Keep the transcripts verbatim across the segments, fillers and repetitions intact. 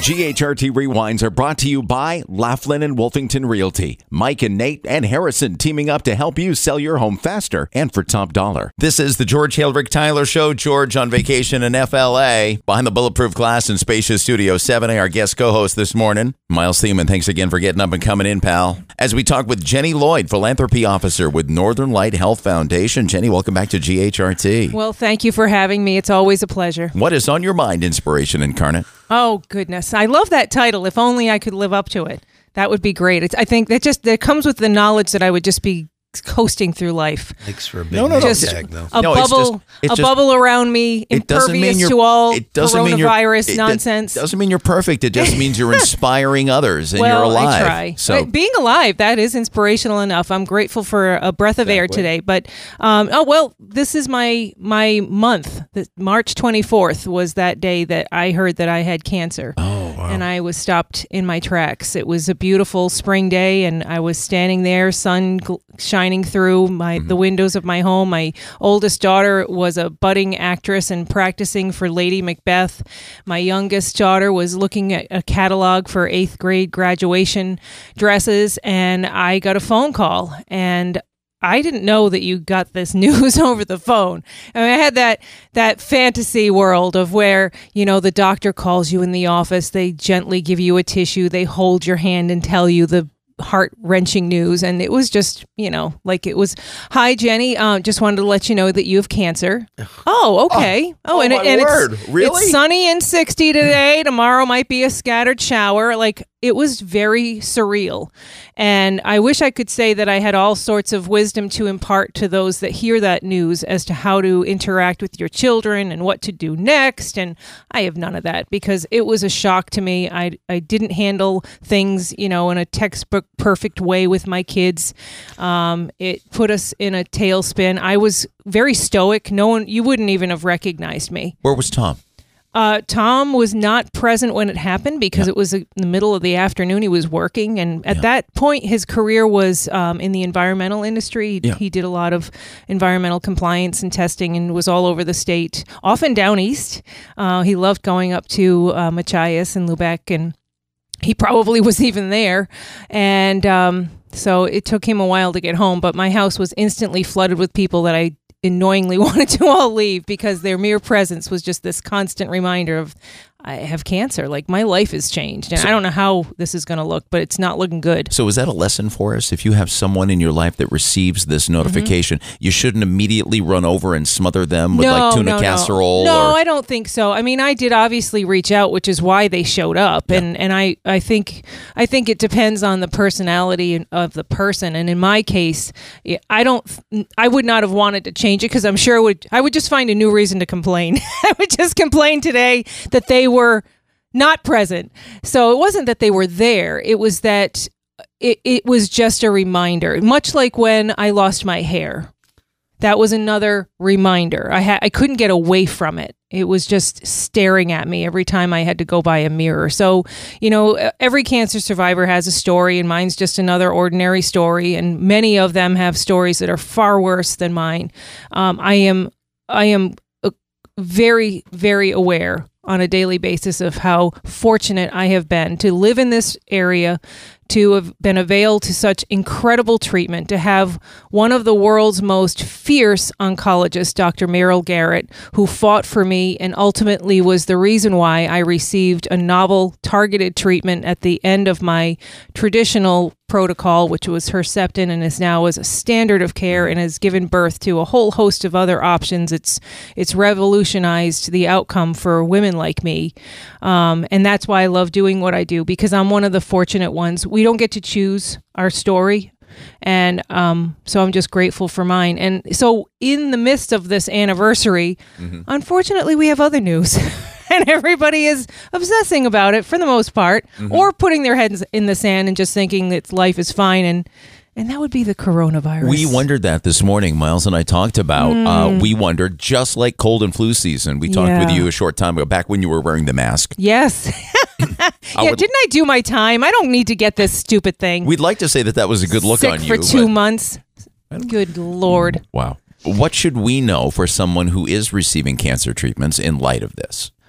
G H R T Rewinds are brought to you by Laughlin and Wolfington Realty. Mike and Nate and Harrison teaming up to help you sell your home faster and for top dollar. This is the George Hildrick Tyler Show. George on vacation in F L A. Behind the bulletproof glass and spacious Studio seven A, our guest co-host this morning, Miles Thiemann. Thanks again for getting up and coming in, pal. As we talk with Jenny Lloyd, Philanthropy Officer with Northern Light Health Foundation. Jenny, welcome back to G H R T. Well, thank you for having me. It's always a pleasure. What is on your mind, Inspiration Incarnate? Oh, goodness. I love that title. If only I could live up to it. That would be great. It's, I think that just that comes with the knowledge that I would just be coasting through life. Thanks for a big No, no, no. name Just tag, though. a No, it's bubble, just- it's a just- bubble around me, It doesn't mean impervious you're, to all it doesn't mean you're- coronavirus it nonsense. It doesn't mean you're perfect. It just means you're inspiring others and well, you're alive. I try. So But being alive, that is inspirational enough. I'm grateful for a breath of air today. But um, oh well, this is my my month. The, March twenty-fourth was that day that I heard that I had cancer. Oh, wow. And I was stopped in my tracks. It was a beautiful spring day, and I was standing there, sun gl- shining through my Mm-hmm. the windows of my home. My oldest daughter was a budding actress and practicing for Lady Macbeth. My youngest daughter was looking at a catalog for eighth grade graduation dresses, and I got a phone call, and I didn't know that you got this news over the phone. I mean, I had that that fantasy world of where, you know, the doctor calls you in the office, they gently give you a tissue, they hold your hand and tell you the heart-wrenching news. And it was just, you know, like it was, hi, Jenny, uh, just wanted to let you know that you have cancer. Oh, okay. Oh, oh, and, my it, and word. It's, Really? it's sunny and sixty today. Tomorrow might be a scattered shower. Like, it was very surreal. And I wish I could say that I had all sorts of wisdom to impart to those that hear that news as to how to interact with your children and what to do next. And I have none of that because it was a shock to me. I, I didn't handle things, you know, in a textbook perfect way with my kids. Um, it put us in a tailspin. I was very stoic. No one, you wouldn't even have recognized me. where was Tom? Uh, Tom was not present when it happened because Yeah. it was in the middle of the afternoon. He was working. And at Yeah. that point, his career was um, in the environmental industry. He, Yeah. he did a lot of environmental compliance and testing and was all over the state, often down east. Uh, he loved going up to uh, Machias and Lubec, and he probably was even there. And um, so it took him a while to get home. But my house was instantly flooded with people that I annoyingly wanted to all leave because their mere presence was just this constant reminder of I have cancer. Like, my life has changed, and I don't know how this is going to look, but it's not looking good. So is that a lesson for us? If you have someone in your life that receives this notification, Mm-hmm. you shouldn't immediately run over and smother them with no, like tuna no, casserole? No, no or... I don't think so. I mean, I did obviously reach out, which is why they showed up, and and I, I think I think it depends on the personality of the person. And in my case, I don't, I would not have wanted to change it because I'm sure it would I would just find a new reason to complain. I would just complain today that they were not present. So it wasn't that they were there. It was that it, it was just a reminder, much like when I lost my hair. That was another reminder. I had I couldn't get away from it. It was just staring at me every time I had to go by a mirror. So, you know, every cancer survivor has a story, and mine's just another ordinary story. And many of them have stories that are far worse than mine. Um, I am I am uh, very, very aware on a daily basis of how fortunate I have been to live in this area, to have been availed to such incredible treatment, to have one of the world's most fierce oncologists, Doctor Meryl Garrett, who fought for me and ultimately was the reason why I received a novel targeted treatment at the end of my traditional protocol, which was Herceptin, and is now as a standard of care and has given birth to a whole host of other options. It's it's revolutionized the outcome for women like me. Um, and that's why I love doing what I do, because I'm one of the fortunate ones. We don't get to choose our story. And um, so I'm just grateful for mine. And so in the midst of this anniversary, mm-hmm. unfortunately, we have other news. And everybody is obsessing about it for the most part, mm-hmm. or putting their heads in the sand and just thinking that life is fine. And and that would be the coronavirus. We wondered that this morning. Miles and I talked about, mm. uh, we wondered, just like cold and flu season. We talked yeah. with you a short time ago, back when you were wearing the mask. Yes. yeah, would, didn't I do my time? I don't need to get this stupid thing. We'd like to say that that was a good look Sick on you. for two but, months. Good Lord. Wow. What should we know for someone who is receiving cancer treatments in light of this?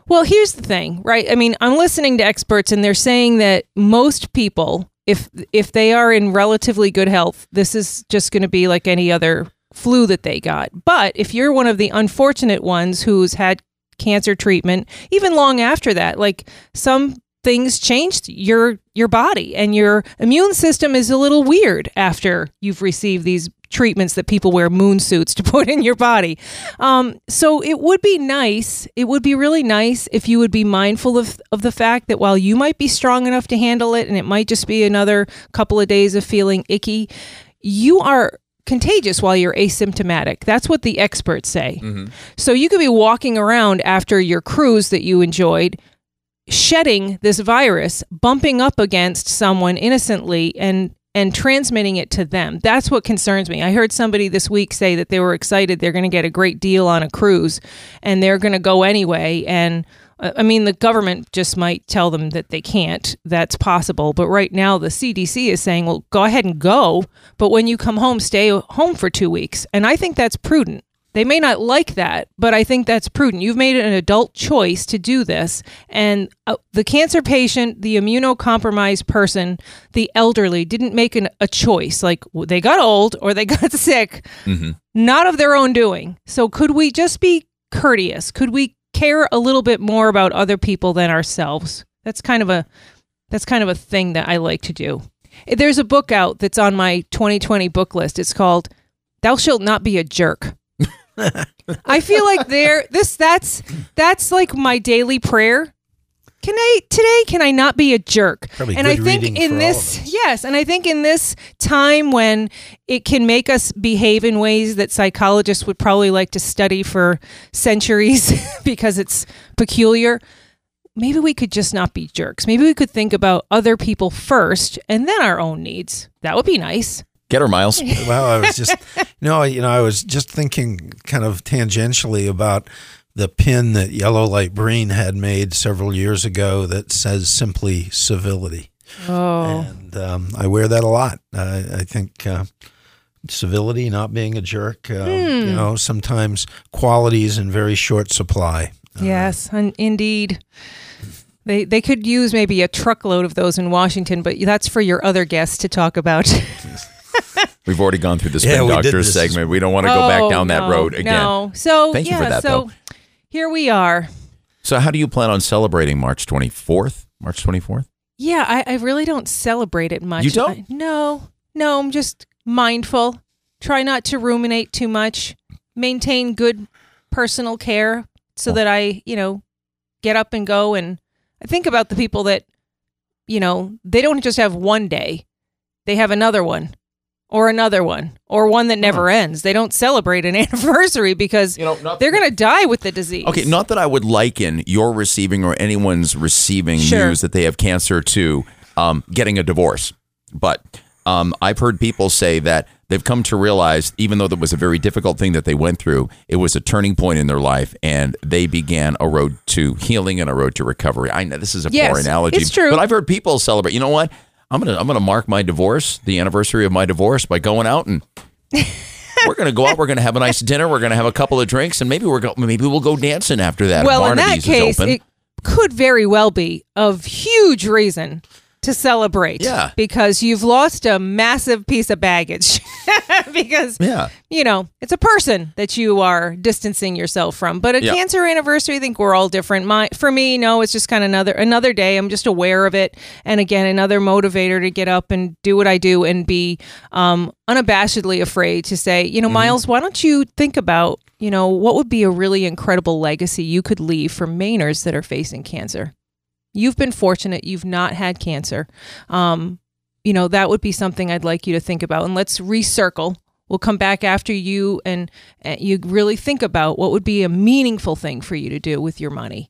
Well, here's the thing, right? I mean, I'm listening to experts and they're saying that most people, if if they are in relatively good health, this is just going to be like any other flu that they got. But if you're one of the unfortunate ones who's had cancer treatment, even long after that, like some things changed your your body and your immune system is a little weird after you've received these treatments that people wear moon suits to put in your body. Um, so it would be nice, it would be really nice if you would be mindful of, of the fact that while you might be strong enough to handle it and it might just be another couple of days of feeling icky, you are contagious while you're asymptomatic. That's what the experts say. Mm-hmm. So you could be walking around after your cruise that you enjoyed, shedding this virus, bumping up against someone innocently and and transmitting it to them. That's what concerns me. I heard somebody this week say that they were excited they're going to get a great deal on a cruise and they're going to go anyway. And uh, I mean, the government just might tell them that they can't. That's possible. But right now the C D C is saying, well, go ahead and go. But when you come home, stay home for two weeks. And I think that's prudent. They may not like that, but I think that's prudent. You've made an adult choice to do this. And uh, the cancer patient, the immunocompromised person, the elderly didn't make an, a choice. Like they got old or they got sick, mm-hmm. not of their own doing. So could we just be courteous? Could we care a little bit more about other people than ourselves? That's kind of a that's kind of a thing that I like to do. There's a book out that's on my twenty twenty book list. It's called Thou Shalt Not Be a Jerk. I feel like there this that's that's like my daily prayer. Can I today can I not be a jerk? Probably and good I think reading in for this all of us. yes, and I think in this time when it can make us behave in ways that psychologists would probably like to study for centuries because it's peculiar, maybe we could just not be jerks. Maybe we could think about other people first and then our own needs. That would be nice. Get her, Miles. Well, I was just, no, you know, I was just thinking kind of tangentially about the pin that Yellow Light Breen had made several years ago that says simply civility. Oh. And um, I wear that a lot. Uh, I think uh, civility, not being a jerk, uh, Hmm. you know, sometimes qualities in very short supply. Uh, Yes, un- indeed. They they could use maybe a truckload of those in Washington, but that's for your other guests to talk about. We've already gone through the Spin Yeah, we did Doctors this. segment. We don't want to go back Oh, down that no, road again. No. So Thank you yeah, for that, so though. here we are. So how do you plan on celebrating March twenty-fourth? March twenty-fourth? Yeah, I, I really don't celebrate it much. You don't? I, no, no, I'm just mindful. Try not to ruminate too much. Maintain good personal care so that I, you know, get up and go. And I think about the people that, you know, they don't just have one day. They have another one or another one or one that never Huh. ends. They don't celebrate an anniversary because You know, not- they're going to die with the disease. Okay, not that I would liken your receiving or anyone's receiving Sure. news that they have cancer to um, getting a divorce. But um, I've heard people say that they've come to realize, even though that was a very difficult thing that they went through, it was a turning point in their life, and they began a road to healing and a road to recovery. I know this is a Yes, poor analogy, it's true. but I've heard people celebrate. You know what? I'm gonna I'm gonna mark my divorce, the anniversary of my divorce, by going out and we're gonna go out. We're gonna have a nice dinner. We're gonna have a couple of drinks, and maybe we're go, maybe we'll go dancing after that. Well, if in that Barnaby's case, is open. it could very well be of huge reason to celebrate. Yeah. Because you've lost a massive piece of baggage. Because, Yeah. you know, it's a person that you are distancing yourself from. But a Yeah. cancer anniversary, I think we're all different. My, for me, no, it's just kind of another another day. I'm just aware of it. And again, another motivator to get up and do what I do and be um, unabashedly afraid to say, you know, Mm-hmm. Miles, why don't you think about, you know, what would be a really incredible legacy you could leave for Mainers that are facing cancer? You've been fortunate. You've not had cancer. Um, you know, that would be something I'd like you to think about. And let's recircle. We'll come back after you and uh, you really think about what would be a meaningful thing for you to do with your money.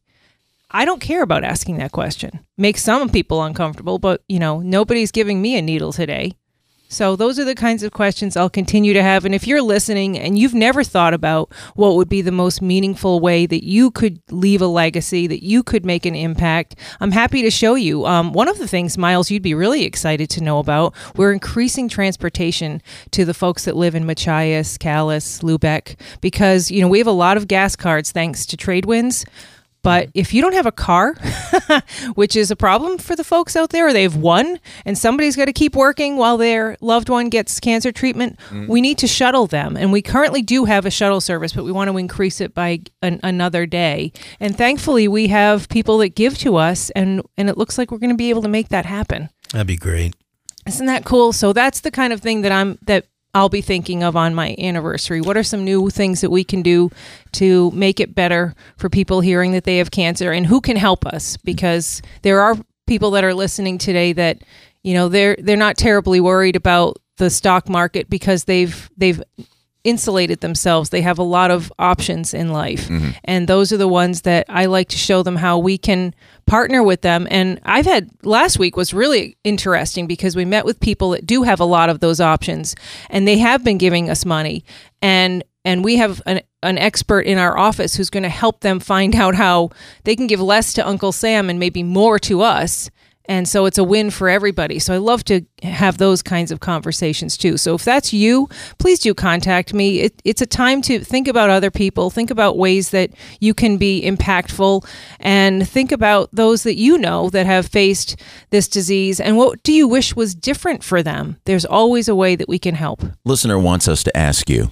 I don't care about asking that question. Makes some people uncomfortable, but, you know, nobody's giving me a needle today. So those are the kinds of questions I'll continue to have. And if you're listening and you've never thought about what would be the most meaningful way that you could leave a legacy, that you could make an impact, I'm happy to show you. Um, one of the things, Miles, you'd be really excited to know about, we're increasing transportation to the folks that live in Machias, Calais, Lubeck, because, you know, we have a lot of gas cards thanks to trade winds. But if you don't have a car, which is a problem for the folks out there, or they've won and somebody's got to keep working while their loved one gets cancer treatment, mm. we need to shuttle them. And we currently do have a shuttle service, but we want to increase it by an, another day. And thankfully, we have people that give to us, and, and it looks like we're going to be able to make that happen. That'd be great. Isn't that cool? So that's the kind of thing that I'm that I'll be thinking of on my anniversary. What are some new things that we can do to make it better for people hearing that they have cancer, and who can help us? Because there are people that are listening today that, you know, they're they're not terribly worried about the stock market because they've they've insulated themselves. They have a lot of options in life. Mm-hmm. And those are the ones that I like to show them how we can partner with them. And I've had, last week was really interesting because we met with people that do have a lot of those options, and they have been giving us money. And and we have an, an expert in our office who's going to help them find out how they can give less to Uncle Sam and maybe more to us. And so it's a win for everybody. So I love to have those kinds of conversations too. So if that's you, please do contact me. It, it's a time to think about other people, think about ways that you can be impactful, and think about those that you know that have faced this disease, and what do you wish was different for them? There's always a way that we can help. Listener wants us to ask you,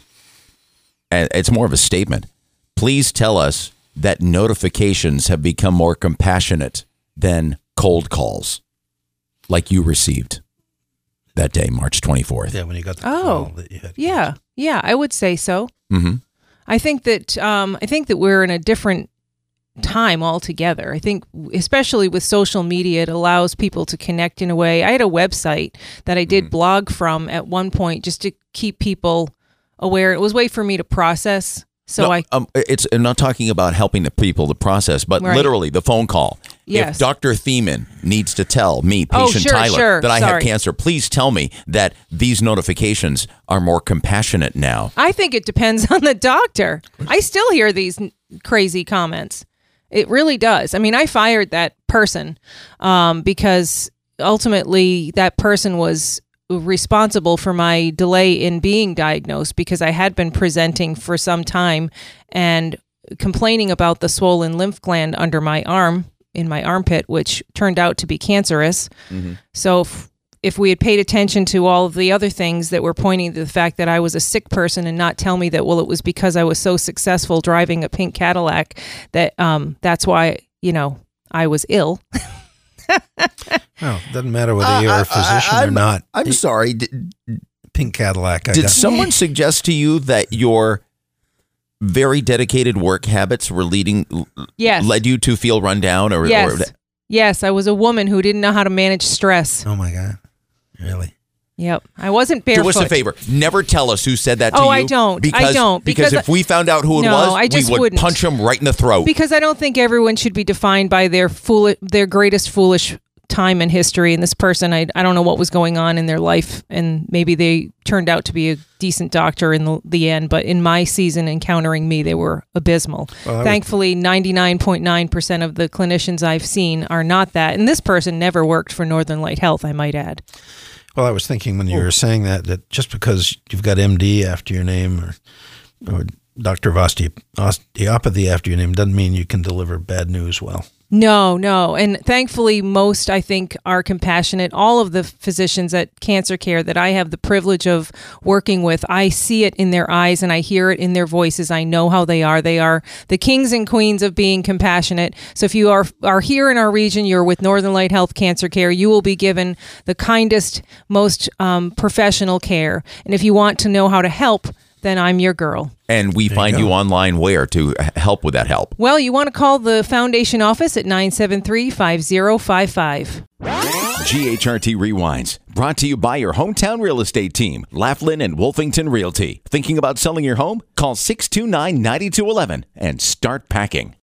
and it's more of a statement, please tell us that notifications have become more compassionate than cold calls like you received that day, March twenty-fourth. Yeah, when you got the oh, call that you had. Yeah, yeah, I would say so. Mm-hmm. I think that um, I think that we're in a different time altogether. I think especially with social media, it allows people to connect in a way. I had a website that I did mm-hmm. blog from at one point just to keep people aware. It was a way for me to process. So no, I, um, it's I'm not talking about helping the people to process, but right. literally the phone call. Yes. If Doctor Thiemann needs to tell me, patient oh, sure, Tyler, sure. that I Sorry. have cancer, please tell me that these notifications are more compassionate now. I think it depends on the doctor. I still hear these n- crazy comments. It really does. I mean, I fired that person um, because ultimately that person was responsible for my delay in being diagnosed, because I had been presenting for some time and complaining about the swollen lymph gland under my arm, in my armpit, which turned out to be cancerous. Mm-hmm. So if, if we had paid attention to all of the other things that were pointing to the fact that I was a sick person, and not tell me that, well, it was because I was so successful driving a pink Cadillac that um, that's why, you know, I was ill. No, it doesn't matter whether you're uh, a physician I, I, or not. I'm the, sorry. Did, pink Cadillac. I did got. someone suggest to you that your very dedicated work habits were leading, yes. led you to feel run down? Or, yes. or, yes, I was a woman who didn't know how to manage stress. Oh, my God. Really? Yep. I wasn't barefoot. Do us a favor. Never tell us who said that to oh, you. Oh, I don't. Because, I don't. Because, because if we found out who it no, was, I just we would wouldn't. punch him right in the throat. Because I don't think everyone should be defined by their fool, their greatest foolish time in history. And this person, I, I don't know what was going on in their life, and maybe they turned out to be a decent doctor in the, the end, but in my season encountering me, they were abysmal. Well, Thankfully, ninety-nine point nine percent of the clinicians I've seen are not that, and this person never worked for Northern Light Health, I might add. Well, I was thinking when you were saying that, that just because you've got M D after your name, or or Doctor of Osteop- Osteopathy after your name, doesn't mean you can deliver bad news well. No, no. And thankfully, most, I think, are compassionate. All of the physicians at Cancer Care that I have the privilege of working with, I see it in their eyes and I hear it in their voices. I know how they are. They are the kings and queens of being compassionate. So if you are, are here in our region, you're with Northern Light Health Cancer Care, you will be given the kindest, most um, professional care. And if you want to know how to help, then I'm your girl. And we there find you, you online where to help with that help? Well, you want to call the foundation office at nine seven three, five zero five five. G H R T Rewinds, brought to you by your hometown real estate team, Laughlin and Wolfington Realty. Thinking about selling your home? Call six two nine, nine two one one and start packing.